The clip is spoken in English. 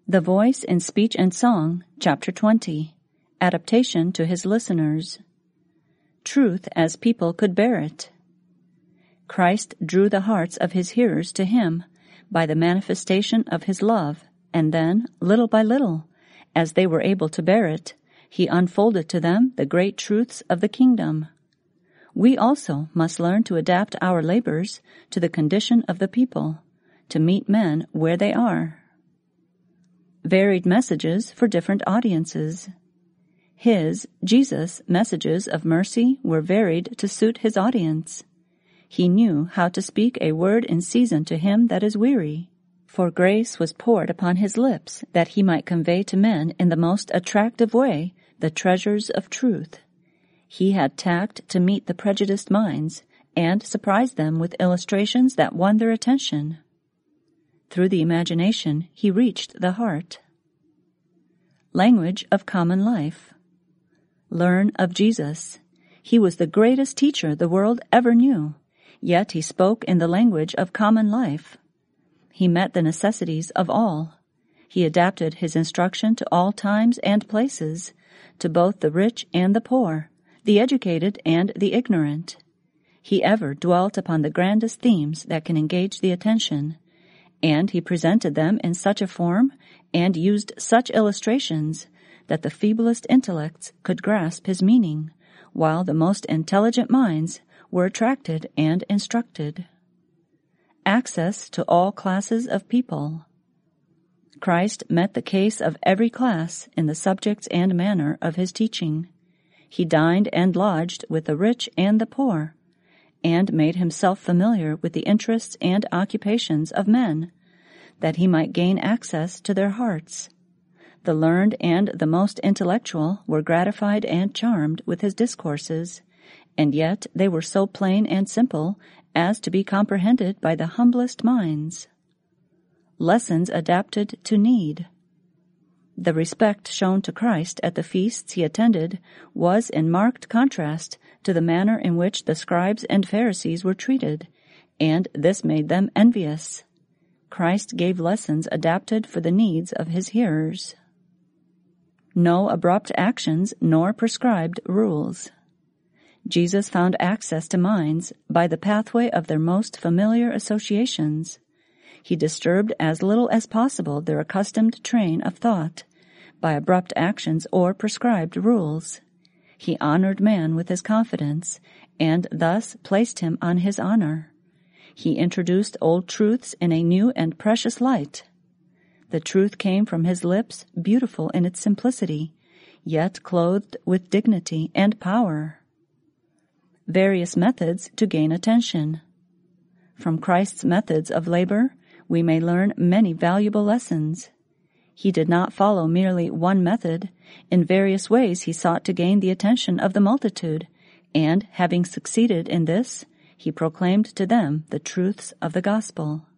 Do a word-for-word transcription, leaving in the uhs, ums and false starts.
The Voice in Speech and Song, Chapter twenty, Adaptation to his listeners. Truth as people could bear it. Christ drew the hearts of his hearers to him by the manifestation of his love, and then, little by little, as they were able to bear it, he unfolded to them the great truths of the kingdom. We also must learn to adapt our labors to the condition of the people, to meet men where they are. Varied messages for different audiences. His, Jesus, messages of mercy were varied to suit his audience. He knew how to speak a word in season to him that is weary, for grace was poured upon his lips that he might convey to men in the most attractive way the treasures of truth. He had tact to meet the prejudiced minds and surprise them with illustrations that won their attention. Through the imagination, he reached the heart. Language of common life. Learn of Jesus. He was the greatest teacher the world ever knew, yet he spoke in the language of common life. He met the necessities of all. He adapted his instruction to all times and places, to both the rich and the poor, the educated and the ignorant. He ever dwelt upon the grandest themes that can engage the attention, and he presented them in such a form and used such illustrations that the feeblest intellects could grasp his meaning, while the most intelligent minds were attracted and instructed. Access to all classes of people. Christ met the case of every class in the subjects and manner of his teaching. He dined and lodged with the rich and the poor, and made himself familiar with the interests and occupations of men, that he might gain access to their hearts. The learned and the most intellectual were gratified and charmed with his discourses, and yet they were so plain and simple as to be comprehended by the humblest minds. Lessons adapted to need. The respect shown to Christ at the feasts he attended was in marked contrast to the manner in which the scribes and Pharisees were treated, and this made them envious. Christ gave lessons adapted for the needs of his hearers. No abrupt actions nor prescribed rules. Jesus found access to minds by the pathway of their most familiar associations. He disturbed as little as possible their accustomed train of thought by abrupt actions or prescribed rules. He honored man with his confidence, and thus placed him on his honor. He introduced old truths in a new and precious light. The truth came from his lips, beautiful in its simplicity, yet clothed with dignity and power. Various methods to gain attention. From Christ's methods of labor, we may learn many valuable lessons. He did not follow merely one method. In various ways he sought to gain the attention of the multitude, and, having succeeded in this, he proclaimed to them the truths of the gospel.